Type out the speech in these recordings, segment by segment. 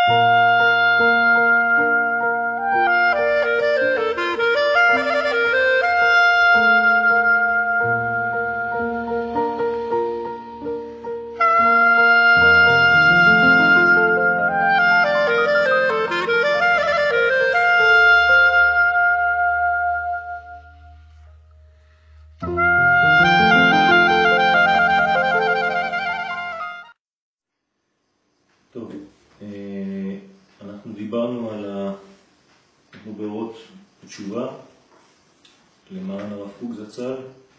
אנחנו דיברנו אנחנו באורות התשובה למען הרב קוק זצ"ל,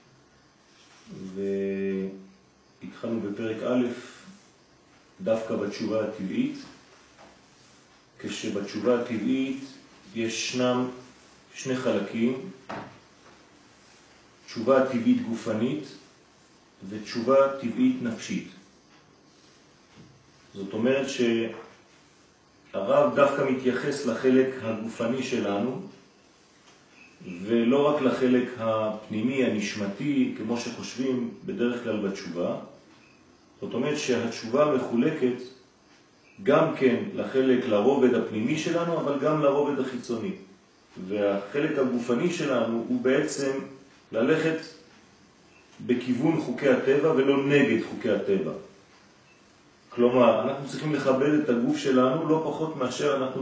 והתחלנו בפרק א' דווקא בתשובה הטבעית, כשבתשובה הטבעית ישנם שני חלקים, תשובה טבעית גופנית ותשובה טבעית נפשית. זאת אומרת שהרב דווקא מתייחס לחלק הגופני שלנו, ולא רק לחלק הפנימי, הנשמתי, כמו שחושבים בדרך כלל בתשובה. זאת אומרת שהתשובה מחולקת גם כן לחלק לרובד הפנימי שלנו, אבל גם לרובד החיצוני. והחלק הגופני שלנו הוא בעצם ללכת בכיוון חוקי הטבע ולא נגד חוקי הטבע. כלומר, אנחנו צריכים לכבד את הגוף שלנו לא פחות מאשר אנחנו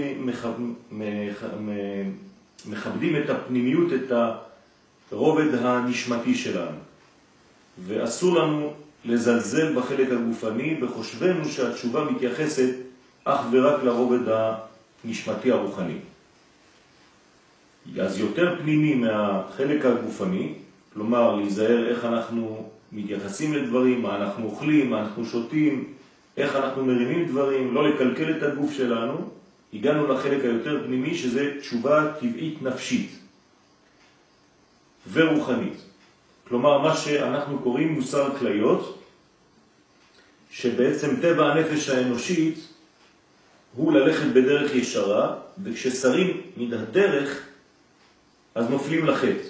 מכבדים את הפנימיות, את הרובד הנשמתי שלנו. ואסור לנו לזלזל בחלק הגופני בחושבנו שהתשובה מתייחסת אך ורק לרובד הנשמתי הרוחני. אז יותר פנימי מהחלק הגופני, כלומר להיזהר איך אנחנו מתייחסים לדברים, מה אנחנו אוכלים, מה אנחנו שותים, איך אנחנו מרימים דברים, לא לקלקל את הגוף שלנו. הגענו לחלק היותר פנימי שזה תשובה טבעית נפשית ורוחנית. כלומר מה שאנחנו קוראים מוסר כליות, שבעצם טבע הנפש האנושית הוא ללכת בדרך ישרה, וכששרים מן הדרך אז נופלים לחטא.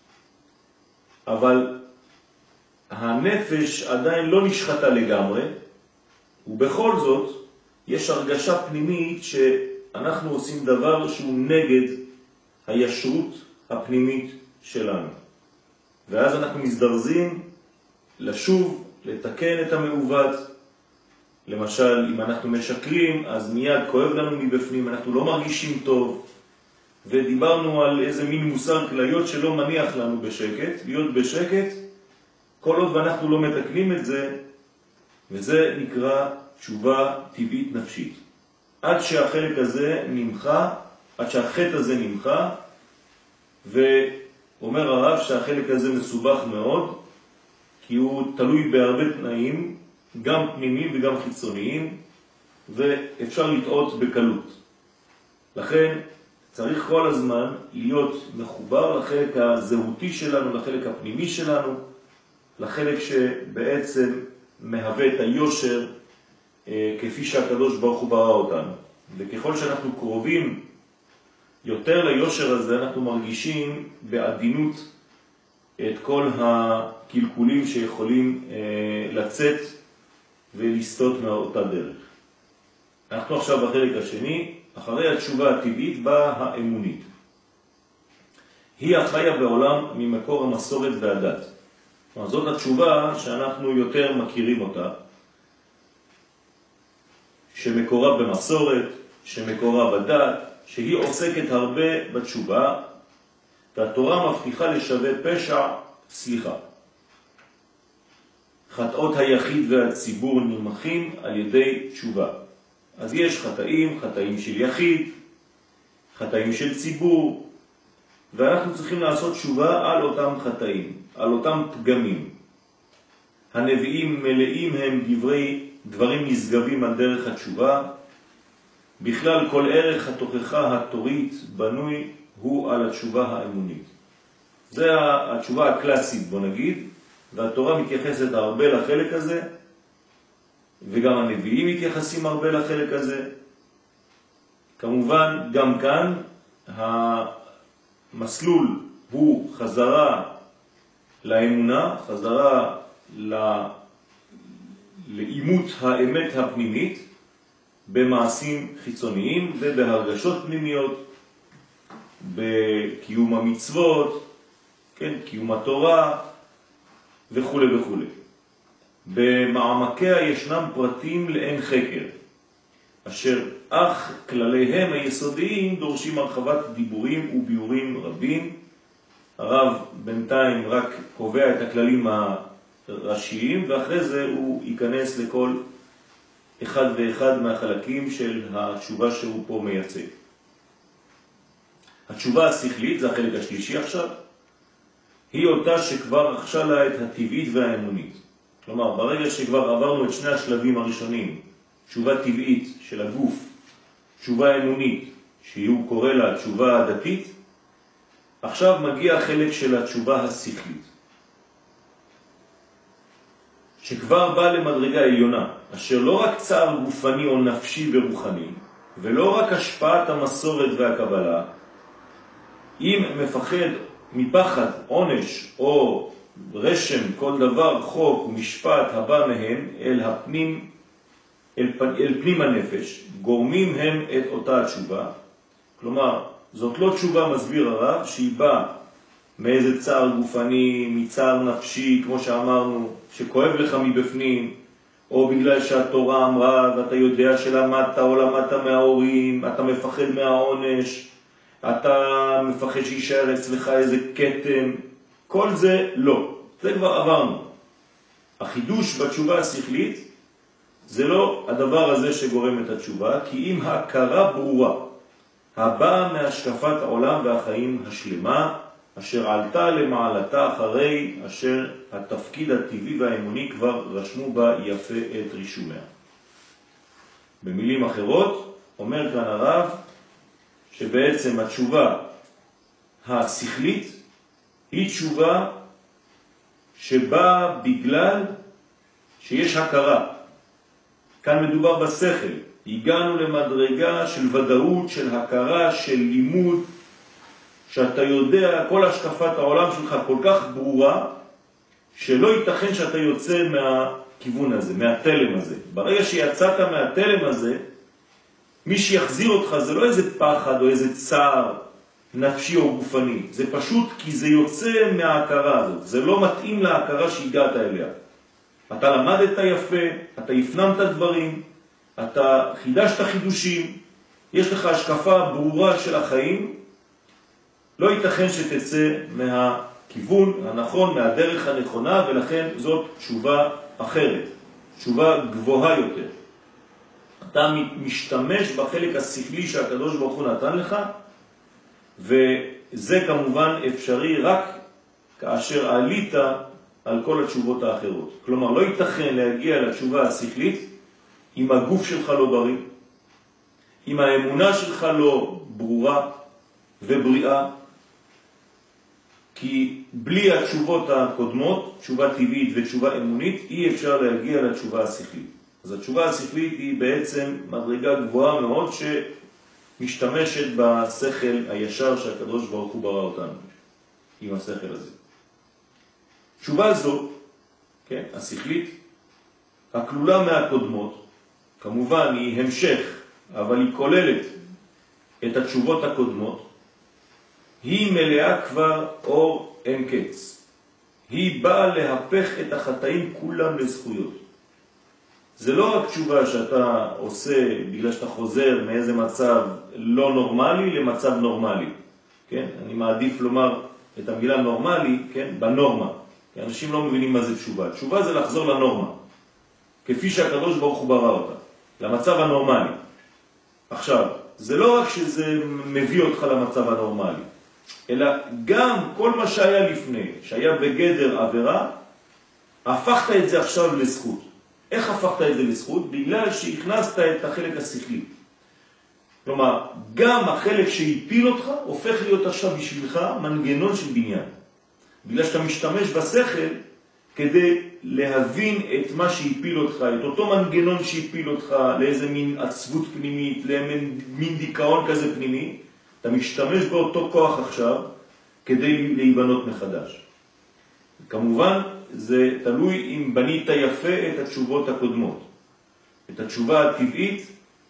אבל הנפש עדיין לא נשחטה לגמרי, ובכל זאת יש הרגשה פנימית שאנחנו עושים דבר שהוא נגד הישרות הפנימית שלנו. ואז אנחנו מזדרזים לשוב, לתקן את המעוות. למשל, אם אנחנו משקרים, אז מיד כואב לנו מבפנים, אנחנו לא מרגישים טוב. ודיברנו על איזה מין מוסר כליות שלא מניח לנו בשקט, להיות בשקט, כל עוד ואנחנו לא מתקנים את זה, וזה נקרא תשובה טבעית נפשית. עד שהחלק הזה נמחה, עד שהחטא הזה נמחה, ואומר הרב שהחלק הזה מסובך מאוד, כי הוא תלוי בהרבה תנאים, גם פנימיים וגם חיצוניים, ואפשר לטעות בקלות. לכן צריך כל הזמן להיות מחובר לחלק הזהותי שלנו, לחלק הפנימי שלנו, לחלק שבעצם מהווה את היושר כפי שהקדוש ברוך הוא ברא אותנו. וככל שאנחנו קרובים יותר ליושר הזה, אנחנו מרגישים בעדינות את כל הקלקולים שיכולים לצאת ולסטות מאותה דרך. אנחנו עכשיו בחלק השני, אחרי התשובה הטבעית באה האמונית. היא החיה בעולם ממקור המסורת והדת. זאת התשובה שאנחנו יותר מכירים אותה, שמקורה במסורת, שמקורה בדת, שהיא עוסקת הרבה בתשובה, והתורה מבטיחה לשווה פשע סליחה. חטאות היחיד והציבור נמחים על ידי תשובה. אז יש חטאים של יחיד, חטאים של ציבור, ואנחנו צריכים לעשות תשובה על אותם חטאים, על אותם פגמים. הנביאים מלאים הם דברים נשגבים על דרך התשובה. בכלל כל ערך התוכחה התורית בנוי הוא על התשובה האמונית. זה התשובה הקלאסית, בוא נגיד, והתורה מתייחסת הרבה לחלק הזה, וגם הנביאים מתייחסים הרבה לחלק הזה. כמובן גם כאן המסלול הוא חזרה לאמונה, חזרה לאימות האמת הפנימית, במעשים חיצוניים ובהרגשות פנימיות, בקיום המצוות, כן, קיום התורה וכו' וכו'. במעמקיה ישנם פרטים לאין חקר, אשר אך כלליהם היסודיים דורשים הרחבת דיבורים וביורים רבים. הרב בינתיים רק קובע את הכללים הראשיים, ואחרי זה הוא ייכנס לכל אחד ואחד מהחלקים של התשובה שהוא פה מייצג. התשובה השכלית, זה החלק השלישי עכשיו, היא אותה שכבר רכשה לה את הטבעית והאמונית. כלומר, ברגע שכבר עברנו את שני השלבים הראשונים, תשובה טבעית של הגוף, תשובה אמונית, שהוא קורא לה תשובה דתית, עכשיו מגיע החלק של התשובה השכלית, שכבר בא למדרגה עליונה, אשר לא רק צער גופני או נפשי ורוחני, ולא רק השפעת המסורת והקבלה, אם מפחד מפחד, עונש או רשם, כל דבר, חוק ומשפט הבא מהם אל פנים הנפש, גורמים הם את אותה התשובה. כלומר, זאת לא תשובה, מסביר הרב, שהיא באה מאיזה צער גופני, מצער נפשי, כמו שאמרנו, שכואב לך מבפנים, או בגלל שהתורה אמרה ואתה יודע שלמדת או למדת מההורים, אתה מפחד מהעונש, אתה מפחד שישאר אצלך איזה קטן, כל זה לא. זה כבר עברנו. החידוש בתשובה השכלית זה לא הדבר הזה שגורם את התשובה, כי אם ההכרה ברורה, הבאה מהשקפת העולם והחיים השלמה, אשר עלתה למעלתה אחרי אשר התפקיד הטבעי והאמוני כבר רשמו בה יפה את רישומיה. במילים אחרות, אומר כאן הרב, שבעצם התשובה השכלית היא תשובה שבאה בגלל שיש הכרה. כאן מדובר בשכל. הגענו למדרגה של ודאות, של הכרה, של לימוד, שאתה יודע, כל השקפת העולם שלך כל כך ברורה, שלא ייתכן שאתה יוצא מהכיוון הזה, מהתלם הזה. ברגע שיצאת מהתלם הזה, מי שיחזיר אותך זה לא איזה פחד או איזה צער נפשי או גופני, זה פשוט כי זה יוצא מההכרה הזאת, זה לא מתאים להכרה שהגעת אליה. אתה למדת יפה, אתה הפנמת דברים, אתה חידשת חידושים, יש לך השקפה ברורה של החיים, לא ייתכן שתצא מהכיוון הנכון, מהדרך הנכונה, ולכן זאת תשובה אחרת, תשובה גבוהה יותר. אתה משתמש בחלק השכלי שהקדוש ברוך הוא נתן לך, וזה כמובן אפשרי רק כאשר עלית על כל התשובות האחרות. כלומר, לא ייתכן להגיע לתשובה השכלית אם הגוף שלך לא בריא, אם האמונה שלך לא ברורה ובריאה, כי בלי התשובות הקודמות, תשובה טבעית ותשובה אמונית, אי אפשר להגיע לתשובה השכלית. אז התשובה השכלית היא בעצם מדרגה גבוהה מאוד שמשתמשת בשכל הישר שהקדוש ברוך הוא ברא אותנו, עם השכל הזה. תשובה זו, כן, השכלית, הכלולה מהקודמות, כמובן היא המשך, אבל היא כוללת את התשובות הקודמות, היא מלאה כבר אור אין קץ. היא באה להפך את החטאים כולם לזכויות. זה לא רק תשובה שאתה עושה בגלל שאתה חוזר מאיזה מצב לא נורמלי למצב נורמלי. כן? אני מעדיף לומר את המילה נורמלי, כן? בנורמה. כי אנשים לא מבינים מה זה תשובה. תשובה זה לחזור לנורמה, כפי שהקדוש ברוך הוא ברא אותה, למצב הנורמלי. עכשיו, זה לא רק שזה מביא אותך למצב הנורמלי, אלא גם כל מה שהיה לפני, שהיה בגדר עבירה, הפכת את זה עכשיו לזכות. איך הפכת את זה לזכות? בגלל שהכנסת את החלק השכלי. כלומר, גם החלק שהפיל אותך הופך להיות עכשיו בשבילך מנגנון של בניין. בגלל שאתה משתמש בשכל כדי להבין את מה שהפיל אותך, את אותו מנגנון שהפיל אותך לאיזה מין עצבות פנימית, למין דיכאון כזה פנימי, אתה משתמש באותו כוח עכשיו כדי להיבנות מחדש. כמובן, זה תלוי אם בנית יפה את התשובות הקודמות. את התשובה הטבעית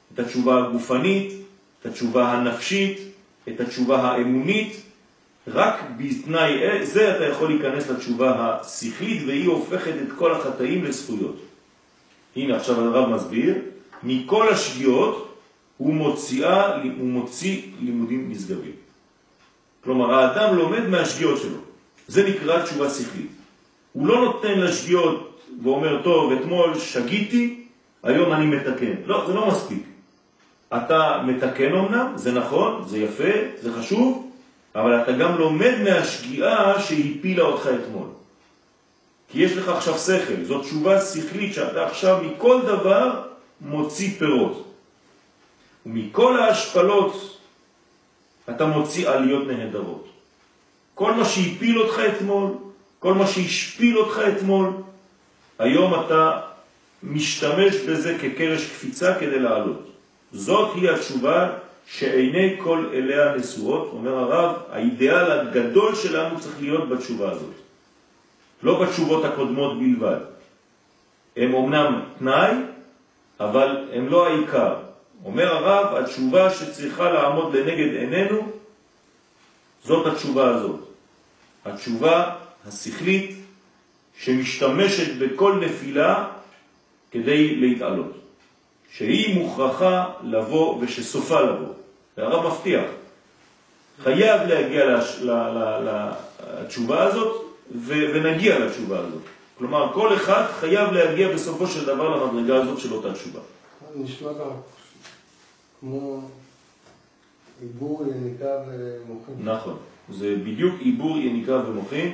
את התשובה הגופנית, את התשובה הנפשית, את התשובה האמונית. רק בתנאי זה אתה יכול להיכנס לתשובה השכלית, והיא הופכת את כל החטאים לזכויות. הנה עכשיו הרב מסביר, מכל השגיאות הוא מוציא לימודים נשגבים. כלומר, האדם לומד מהשגיאות שלו. זה נקרא תשובה שכלית. הוא לא נותן לשגיאות ואומר, טוב, אתמול שגיתי, היום אני מתקן. לא, זה לא מספיק. אתה מתקן אמנם, זה נכון, זה יפה, זה חשוב, אבל אתה גם לומד מהשגיאה שהפילה אותך אתמול. כי יש לך עכשיו שכל, זאת תשובה שכלית שאתה עכשיו מכל דבר מוציא פירות. ומכל ההשפלות אתה מוציא עליות נהדרות. כל מה שהפיל אותך אתמול, כל מה שהשפיל אותך אתמול, היום אתה משתמש בזה כקרש קפיצה כדי לעלות. זאת היא התשובה שעיני כל אליה נשואות. אומר הרב, האידאל הגדול שלנו צריך להיות בתשובה הזאת. לא בתשובות הקודמות בלבד. הם אומנם תנאי, אבל הם לא העיקר. אומר הרב, התשובה שצריכה לעמוד לנגד עינינו, זאת התשובה הזאת. התשובה השכלית שמשתמשת בכל נפילה כדי להתעלות. שהיא מוכרחה לבוא ושסופה לבוא. והרב מבטיח. חייב להגיע לתשובה הזאת ונגיע לתשובה הזאת. כלומר, כל אחד חייב להגיע בסופו של דבר למדרגה הזאת של אותה תשובה. נשמע כמו עיבור, יניקה ומוחין. נכון. זה בדיוק עיבור, יניקה ומוחין.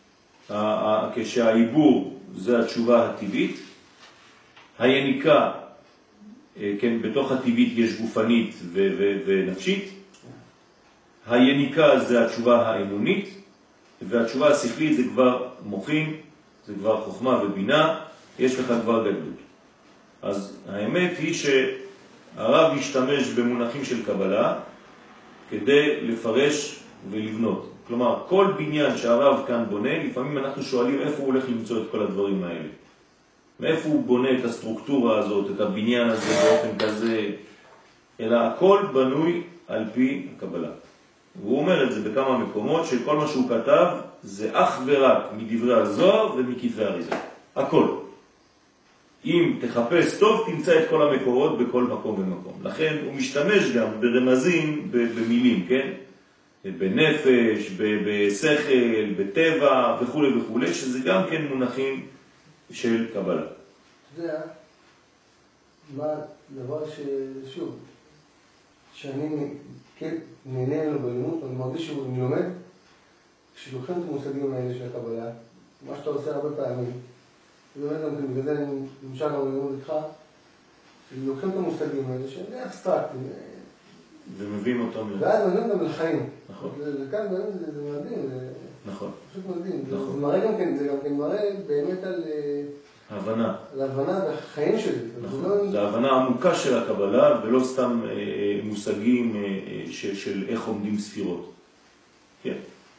כשהעיבור זה התשובה הטבעית. היניקה, כן, בתוך הטבעית יש גופנית ונפשית. היניקה זה התשובה האמונית, והתשובה השכלית זה כבר מוחין, זה כבר חוכמה ובינה, יש לך כבר גדלות. אז האמת היא שהרב משתמש במונחים של קבלה כדי לפרש ולבנות. כלומר, כל בניין שהרב כאן בונה, לפעמים אנחנו שואלים איפה הוא הולך למצוא את כל הדברים האלה. מאיפה הוא בונה את הסטרוקטורה הזאת, את הבניין הזה באופן כזה, אלא הכל בנוי על פי הקבלה. והוא אומר את זה בכמה מקומות, שכל מה שהוא כתב זה אך ורק מדברי הזוהר ומכתבי אריז"ל. הכל. אם תחפש טוב, תמצא את כל המקורות בכל מקום ומקום. לכן הוא משתמש גם ברמזים, במילים, כן? בנפש, בשכל, בטבע וכו' וכו', שזה גם כן מונחים של קבלה. אתה יודע, מה דבר ששוב, שאני נהנה לו בלימוד, אני מרגיש שאני לומד, כשלוקחים את המושגים האלה של הקבלה, מה שאתה עושה הרבה פעמים, ובאמת גם בגלל זה אני נמשל הרבה ללמוד איתך, שלוקחים את המושגים האלה שהם די אבסטרקטיים. ומביאים אותם ואז מביאים אותם לחיים. נכון. וכאן באמת זה מדהים, זה נכון. פשוט מדהים. נכון. זה מראה גם כן, זה גם כן מראה באמת על הבנה. על ההבנה והחיים שלי. נכון. זה ההבנה עמוקה של הקבלה, ולא סתם מושגים של איך עומדים ספירות. כן.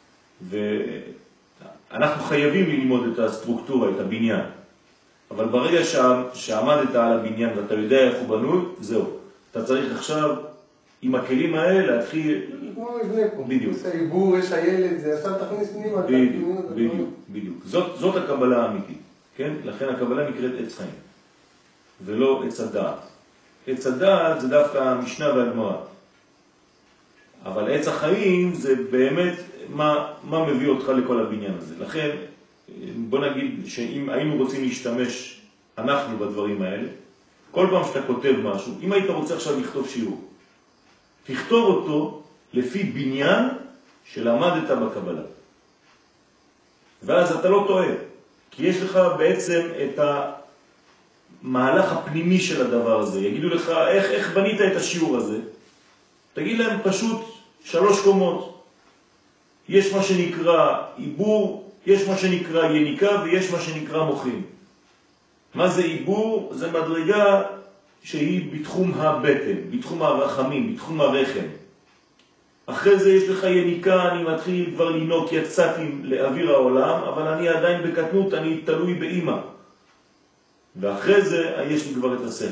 ואנחנו חייבים ללמוד את הסטרוקטורה, את הבניין. אבל ברגע שעמדת על הבניין ואתה יודע איך הוא בנוי, זהו. אתה צריך עכשיו עם הכלים האלה להתחיל... כמו מבנה פה. בדיוק. יש העיבור, יש הילד, זה עכשיו תכניס פנימה. בדיוק. זאת הקבלה האמיתית. כן? לכן הקבלה נקראת עץ חיים. ולא עץ הדעת. עץ הדעת זה דווקא המשנה והגמרא. אבל עץ החיים זה באמת מה מביא אותך לכל הבניין הזה. לכן, בוא נגיד שאם היינו רוצים להשתמש אנחנו בדברים האלה, כל פעם שאתה כותב משהו, אם היית רוצה עכשיו לכתוב שיעור, תכתוב אותו לפי בניין שלמדת בקבלה. ואז אתה לא טועה, כי יש לך בעצם את המהלך הפנימי של הדבר הזה. יגידו לך, איך בנית את השיעור הזה? תגיד להם פשוט 3 קומות. יש מה שנקרא עיבור, יש מה שנקרא יניקה ויש מה שנקרא מוחין. מה זה עיבור? זה מדרגה שהיא בתחום הבטן, בתחום הרחמים, בתחום הרחם. אחרי זה יש לך יניקה, אני מתחיל כבר לנוק, יצאתי לאוויר העולם, אבל אני עדיין בקטנות, אני תלוי באמא. ואחרי זה יש לי כבר את השכל.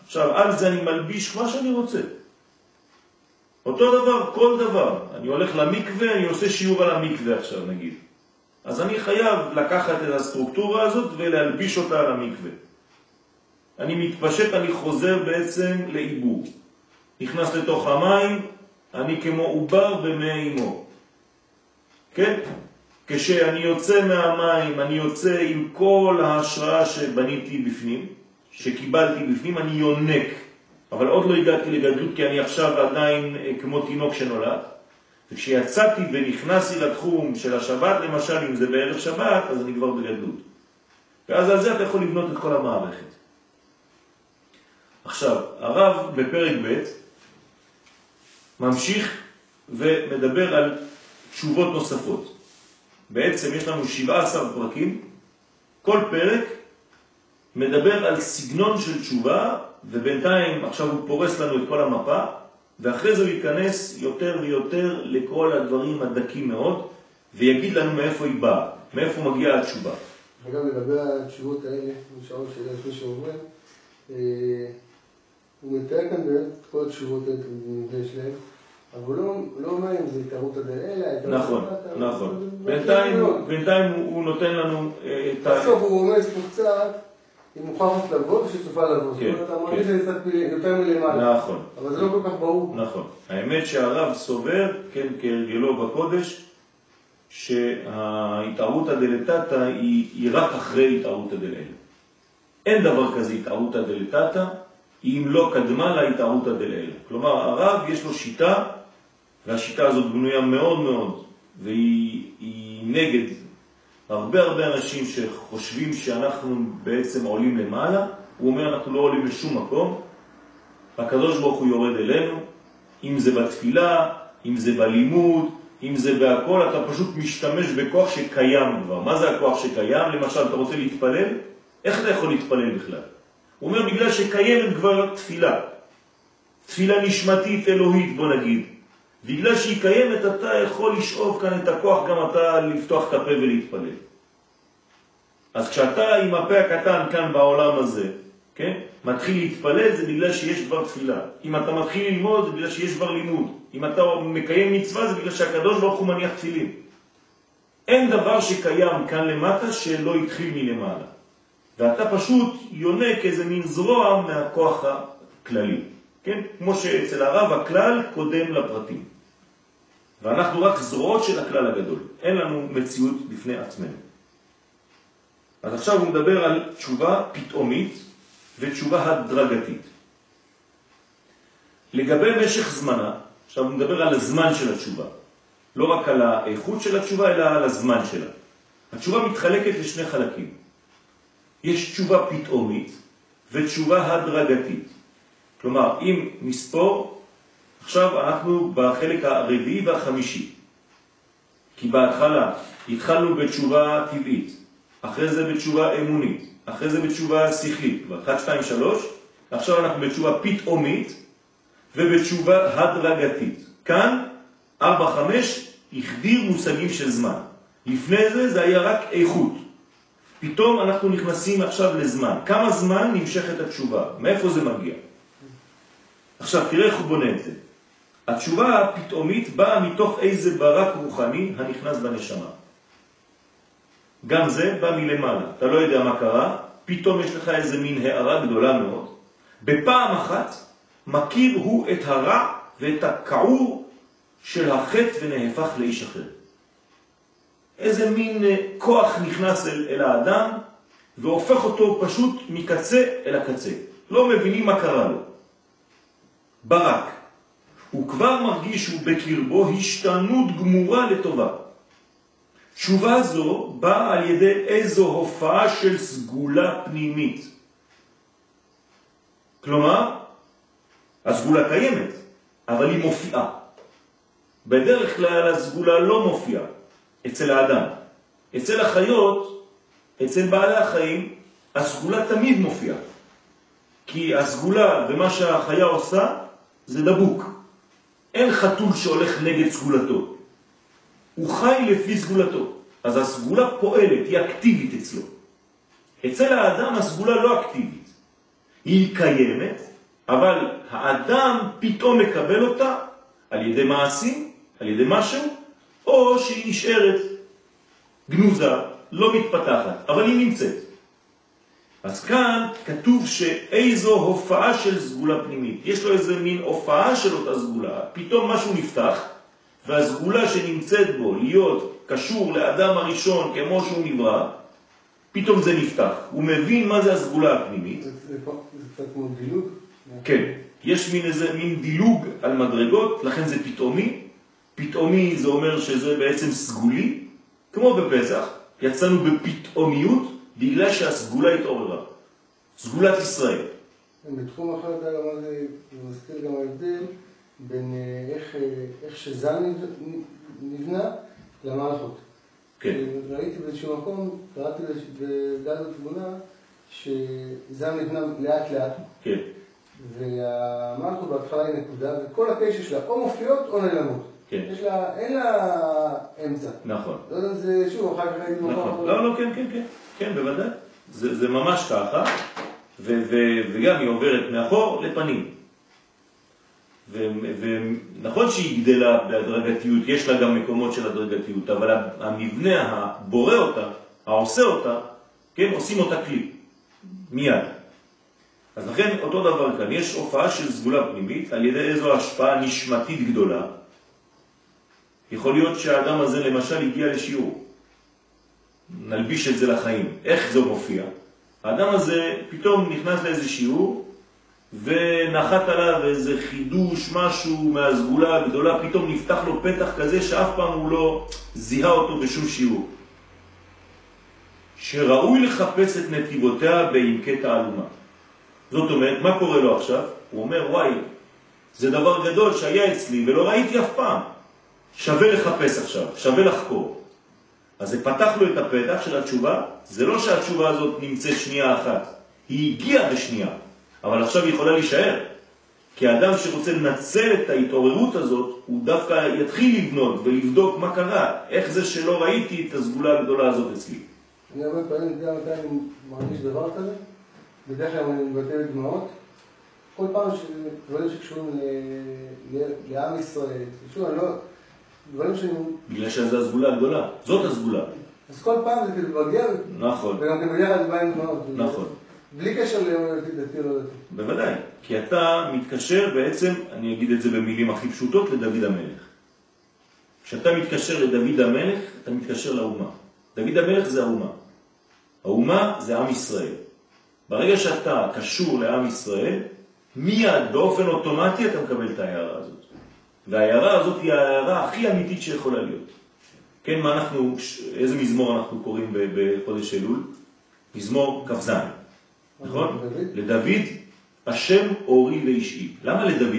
עכשיו, על זה אני מלביש מה שאני רוצה. אותו דבר, כל דבר. אני הולך למקווה, אני עושה שיעור על המקווה עכשיו, נגיד. אז אני חייב לקחת את הסטרוקטורה הזאת ולהלביש אותה על המקווה. אני מתפשט, אני חוזר בעצם לאיבור. נכנס לתוך המים, אני כמו עובר במי אמו. כן? כשאני יוצא מהמים, אני יוצא עם כל ההשראה שבניתי בפנים, שקיבלתי בפנים, אני יונק. אבל עוד לא הגעתי לגדלות, כי אני עכשיו עדיין כמו תינוק שנולד. וכשיצאתי ונכנסתי לתחום של השבת, למשל, אם זה בערב שבת, אז אני כבר בגדלות. ואז על זה אתה יכול לבנות את כל המערכת. עכשיו, הרב בפרק ב' ממשיך ומדבר על תשובות נוספות. בעצם יש לנו 17 פרקים, כל פרק מדבר על סגנון של תשובה, ובינתיים עכשיו הוא פורס לנו את כל המפה, ואחרי זה הוא ייכנס יותר ויותר לכל הדברים הדקים מאוד, ויגיד לנו מאיפה היא באה, מאיפה מגיעה התשובה. וגם לדבר על התשובות האלה, משאול שאלה לפני שאומר, הוא מתאר כאן באמת כל התשובות האלה שלהם, אבל לא אומר אם זה התארות הדאלה, נכון, נכון. בינתיים הוא נותן לנו את ה... בסוף הוא אומר פה קצת, היא מוכרחת לבוא ושצופה לבוא. זאת אומרת, אתה מרגיש שזה קצת יותר מלמעלה. נכון. אבל זה לא כל כך ברור. נכון. האמת שהרב סובר, כן, כהרגלו בקודש, שההתערותא דלתתא היא רק אחרי התערותא דלעילא. אין דבר כזה התערותא דלתתא, אם לא קדמה להתערותא דלעילא. כלומר, הרב יש לו שיטה, והשיטה הזאת בנויה מאוד מאוד, והיא נגד הרבה אנשים שחושבים שאנחנו בעצם עולים למעלה. הוא אומר אנחנו לא עולים לשום מקום, הקדוש ברוך הוא יורד אלינו, אם זה בתפילה, אם זה בלימוד, אם זה בהכל, אתה פשוט משתמש בכוח שקיים כבר. מה זה הכוח שקיים? למשל, אתה רוצה להתפלל? איך אתה יכול להתפלל בכלל? הוא אומר בגלל שקיימת כבר תפילה. תפילה נשמתית אלוהית, בוא נגיד. בגלל שהיא קיימת, אתה יכול לשאוב כאן את הכוח, גם אתה לפתוח את הפה ולהתפלל. אז כשאתה עם הפה הקטן כאן בעולם הזה, כן? מתחיל להתפלל, זה בגלל שיש כבר תפילה. אם אתה מתחיל ללמוד, זה בגלל שיש כבר לימוד. אם אתה מקיים מצווה, זה בגלל שהקדוש ברוך הוא מניח תפילין. אין דבר שקיים כאן למטה שלא התחיל מלמעלה. ואתה פשוט יונק איזה מין זרוע מהכוח הכללי. כן? כמו שאצל הרב הכלל קודם לפרטים. ואנחנו רק זרועות של הכלל הגדול. אין לנו מציאות בפני עצמנו. אז עכשיו הוא מדבר על תשובה פתאומית ותשובה הדרגתית. לגבי משך זמנה, עכשיו הוא מדבר על הזמן של התשובה. לא רק על האיכות של התשובה, אלא על הזמן שלה. התשובה מתחלקת לשני חלקים. יש תשובה פתאומית ותשובה הדרגתית. כלומר, אם נספור, עכשיו אנחנו בחלק הרביעי והחמישי. כי בהתחלה התחלנו בתשובה טבעית, אחרי זה בתשובה אמונית, אחרי זה בתשובה שכלית, 1, 2, 3, עכשיו אנחנו בתשובה פתאומית ובתשובה הדרגתית. כאן 4, 5 החדיר מושגים של זמן. לפני זה זה היה רק איכות. פתאום אנחנו נכנסים עכשיו לזמן. כמה זמן נמשכת התשובה? מאיפה זה מגיע? עכשיו תראה איך הוא בונה את זה. התשובה הפתאומית באה מתוך איזה ברק רוחני הנכנס בנשמה. גם זה בא מלמעלה. אתה לא יודע מה קרה, פתאום יש לך איזה מין הערה גדולה מאוד. בפעם אחת מכיר הוא את הרע ואת הכעור של החטא ונהפך לאיש אחר. איזה מין כוח נכנס אל האדם והופך אותו פשוט מקצה אל הקצה. לא מבינים מה קרה לו. ברק. הוא כבר מרגיש שהוא בקרבו השתנות גמורה לטובה. תשובה זו באה על ידי איזו הופעה של סגולה פנימית. כלומר, הסגולה קיימת, אבל היא מופיעה. בדרך כלל הסגולה לא מופיעה אצל האדם. אצל החיות, אצל בעלי החיים, הסגולה תמיד מופיעה. כי הסגולה ומה שהחיה עושה זה דבוק. אין חתול שהולך נגד סגולתו. הוא חי לפי סגולתו. אז הסגולה פועלת, היא אקטיבית אצלו. אצל האדם הסגולה לא אקטיבית. היא קיימת, אבל האדם פתאום מקבל אותה על ידי מעשים, על ידי משהו, או שהיא נשארת גנוזה, לא מתפתחת, אבל היא נמצאת. אז כאן כתוב שאיזו הופעה של סגולה פנימית. יש לו איזה מין הופעה של אותה סגולה, פתאום משהו נפתח, והסגולה שנמצאת בו להיות קשור לאדם הראשון כמו שהוא נברא, פתאום זה נפתח. הוא מבין מה זה הסגולה הפנימית. זה קצת כמו דילוג? כן, יש מין דילוג על מדרגות, לכן זה פתאומי. פתאומי זה אומר שזה בעצם סגולי, כמו בפסח, יצאנו בפתאומיות בגלל שהסגולה התעוררה. סגולת ישראל. בתחום אחר אתה גם זה מזכיר גם ההבדל בין איך שזן נבנה למלכות. כן. ראיתי באיזשהו מקום, קראתי בדעת התבונה, שזן נבנה לאט לאט. כן. והמלכות בהתחלה היא נקודה, וכל הקשר שלה או מופיעות או נעלמות. כן. אין לה אמצע. נכון. לא יודע, זה שוב, אחר כך הייתי מוכר. נכון. לא, כן, כן, כן. כן, בוודאי. זה ממש ככה, וגם היא עוברת מאחור לפנים. ונכון שהיא גדלה בהדרגתיות, יש לה גם מקומות של הדרגתיות, אבל המבנה הבורא אותה, העושה אותה, כן, עושים אותה כלי, מיד. אז לכן אותו דבר כאן, יש הופעה של סגולה פנימית, על ידי איזו השפעה נשמתית גדולה. יכול להיות שהאדם הזה למשל הגיע לשיעור, נלביש את זה לחיים. איך זה מופיע? האדם הזה פתאום נכנס לאיזה שיעור, ונחת עליו איזה חידוש, משהו מהסגולה הגדולה, פתאום נפתח לו פתח כזה שאף פעם הוא לא זיהה אותו בשום שיעור. שראוי לחפש את נתיבותיה בעמקי תעלומה. זאת אומרת, מה קורה לו עכשיו? הוא אומר, וואי, זה דבר גדול שהיה אצלי ולא ראיתי אף פעם. שווה לחפש עכשיו, שווה לחקור. אז זה פתח לו את הפתח של התשובה. זה לא שהתשובה הזאת נמצאת שנייה אחת, היא הגיעה בשנייה, אבל עכשיו היא יכולה להישאר. כי האדם שרוצה לנצל את ההתעוררות הזאת, הוא דווקא יתחיל לבנות ולבדוק מה קרה, איך זה שלא ראיתי את הסגולה הגדולה הזאת אצלי. אני הרבה פעמים יודע מתי אני מרגיש דבר כזה, בדרך כלל אני מבטא בדמעות, כל פעם שדברים שקשורים לעם ישראל, שוב, אני לא... דברים שאני... בגלל שזה הסגולה הגדולה, זאת הסגולה. אז כל פעם זה כאילו מגיע, נכון. וגם אתה מגיע על דברים דמעות. נכון. בלי קשר לדתי לא דתי. בוודאי, כי אתה מתקשר בעצם, אני אגיד את זה במילים הכי פשוטות, לדוד המלך. כשאתה מתקשר לדוד המלך, אתה מתקשר לאומה. דוד המלך זה האומה. האומה זה עם ישראל. ברגע שאתה קשור לעם ישראל, מיד באופן אוטומטי אתה מקבל את ההערה הזאת. וההערה הזאת היא ההערה הכי אמיתית שיכולה להיות. כן, מה אנחנו, איזה מזמור אנחנו קוראים בחודש אלול? מזמור כ"ז. נכון? לדוד, השם אורי ואישי. למה לדוד?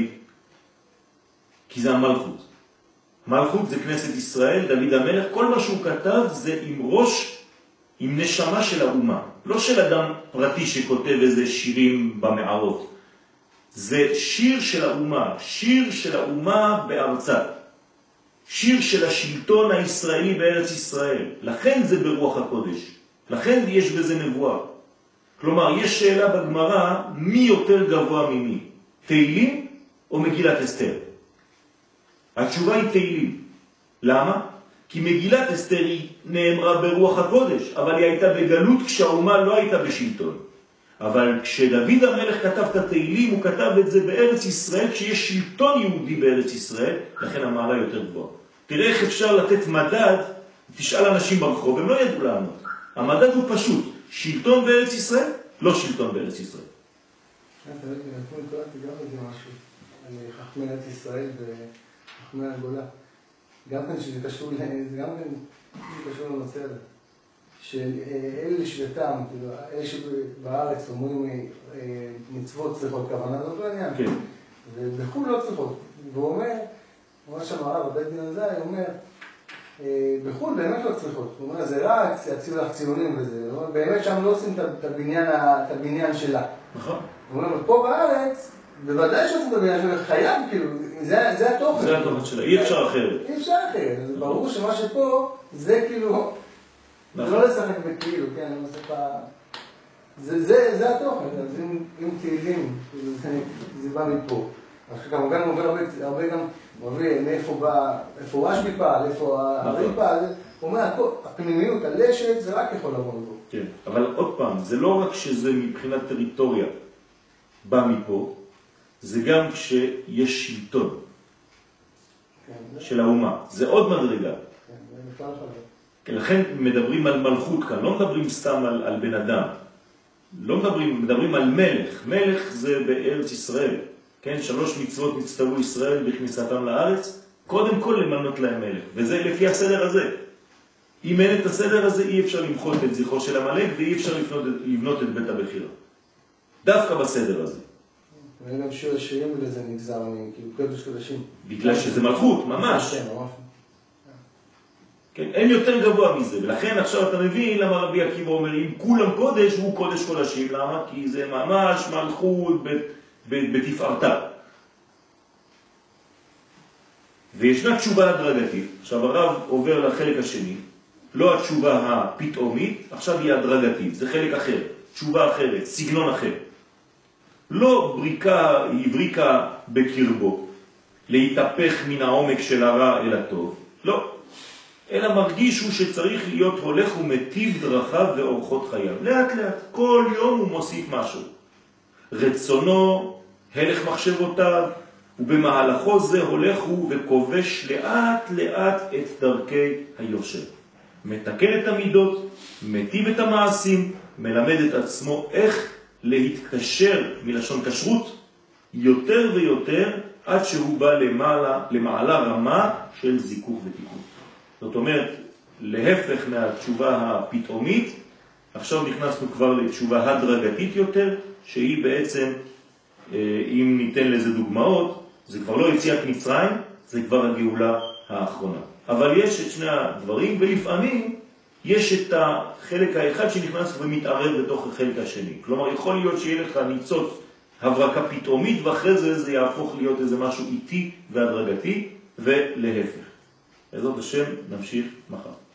כי זה המלכות. מלכות זה כנסת ישראל, דוד המלך, כל מה שהוא כתב זה עם ראש, עם נשמה של האומה. לא של אדם פרטי שכותב איזה שירים במערות. זה שיר של האומה, שיר של האומה בארצה. שיר של השלטון הישראלי בארץ ישראל. לכן זה ברוח הקודש. לכן יש בזה נבואה. כלומר, יש שאלה בגמרא, מי יותר גבוה ממי? תהילים או מגילת אסתר? התשובה היא תהילים. למה? כי מגילת אסתר היא נאמרה ברוח הקודש, אבל היא הייתה בגלות כשהאומה לא הייתה בשלטון. אבל כשדוד המלך כתב את התהילים, הוא כתב את זה בארץ ישראל, כשיש שלטון יהודי בארץ ישראל, לכן המעלה יותר גבוהה. תראה איך אפשר לתת מדד, תשאל אנשים ברחוב, הם לא ידעו לענות. המדד הוא פשוט, שלטון בארץ ישראל, לא שלטון בארץ ישראל. אני קראתי גם את זה משהו, על חכמי ארץ ישראל וחכמי הגולה. גם כן שזה קשור לנושא הזה. שאלה לשבטם, אלה שבארץ אומרים מצוות צריכות, כוונה זאת לא עניין. כן. ובחו"ל לא צריכות. והוא אומר, מה שהמראה בבית דין הזה, הוא אומר, בחו"ל באמת לא צריכות. הוא אומר, זה רק יציעו לך ציונים וזה. הוא אומר, באמת שם לא עושים את הבניין שלה. נכון. הוא אומר, פה בארץ, בוודאי שעושים את הבניין שלה, חייב, כאילו, זה התוכן. זה התוכן שלה, אי אפשר אחרת. אי אפשר אחרת. ברור שמה שפה, זה כאילו... לא לשחק בכאילו, כן, אני לא שפה... זה התוכן, אז אם תהילים, זה בא מפה. אז כמובן הוא עובר הרבה גם, הוא עובר מאיפה רשב"י פעל, איפה הרי פעל, הוא אומר, הפנימיות, הלשת, זה רק יכול לבוא מפה. כן, אבל עוד פעם, זה לא רק שזה מבחינת טריטוריה בא מפה, זה גם כשיש שלטון של האומה. זה עוד מדרגה. לכן מדברים על מלכות כאן, לא מדברים סתם על בן אדם. לא מדברים על מלך. מלך זה בארץ ישראל. כן, 3 מצוות נצטוו ישראל בכניסתם לארץ, קודם כל למנות להם מלך. וזה לפי הסדר הזה. אם אין את הסדר הזה, אי אפשר למחות את זכרו של המלך, ואי אפשר לבנות את בית הבחירה. דווקא בסדר הזה. אני גם שואל שירים ולזה נגזר, כאילו קודש קודשים. בגלל שזה מלכות, ממש. כן, ממש. כן, אין יותר גבוה מזה, ולכן עכשיו אתה מבין למה רבי עקיבא אומר, אם כולם קודש, הוא קודש קודשים. למה? כי זה ממש מלכות בתפארתה. וישנה תשובה הדרגתית. עכשיו הרב עובר לחלק השני, לא התשובה הפתאומית, עכשיו היא הדרגתית, זה חלק אחר, תשובה אחרת, סגנון אחר. לא בריקה בקרבו, להתהפך מן העומק של הרע אל הטוב, לא. אלא מרגיש הוא שצריך להיות הולך ומטיב דרכיו ואורחות חייו. לאט לאט, כל יום הוא מוסיף משהו. רצונו, הלך מחשבותיו, ובמהלכו זה הולך הוא וכובש לאט לאט את דרכי היושר. מתקן את המידות, מטיב את המעשים, מלמד את עצמו איך להתקשר מלשון קשרות יותר ויותר עד שהוא בא למעלה רמה של זיכוך ותיקון. זאת אומרת, להפך מהתשובה הפתאומית, עכשיו נכנסנו כבר לתשובה הדרגתית יותר, שהיא בעצם, אם ניתן לזה דוגמאות, זה כבר לא יציאת מצרים, זה כבר הגאולה האחרונה. אבל יש את שני הדברים, ולפעמים יש את החלק האחד שנכנס ומתערב בתוך החלק השני. כלומר, יכול להיות שיהיה לך ניצוץ הברקה פתאומית, ואחרי זה יהפוך להיות איזה משהו איטי והדרגתי, ולהפך. בעזרת השם נמשיך מחר.